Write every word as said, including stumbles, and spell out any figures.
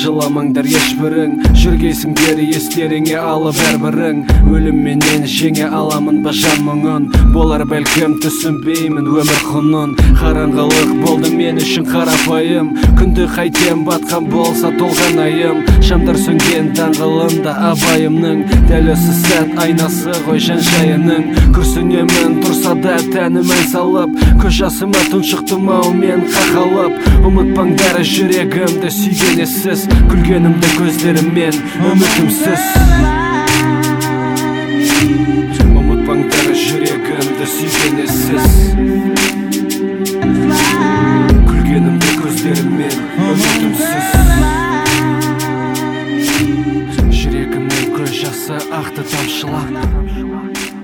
жыламаңдар ешбірің, жүргейсіңдер естеріңе алып әрбірің. Өлім менен жеңе аламын ба жан мұңын, болар бәлкім түсінбеймін өмір құнын. Қараңғылық болды мен үшін қарапайым, күнді қайтем батқан болса толған айым. Шамдар сөнген даңғылында абайымның, дәл осы сәт айнасы ғой жан-жайының. Күрсінемін тұрса да тәнімін салып, көз жасыма тұншықтым ау мен қақалып. Ұмытпаңдар жүрегімді сүйген сіз, күлгенімді көздеріммен үмітімсіз. Ұмытпаңдар жүрегімді сүйген сіз, күлгенімді көздеріммен үмітімсіз. Жүрегімнің көз жасы ақты тамшылап.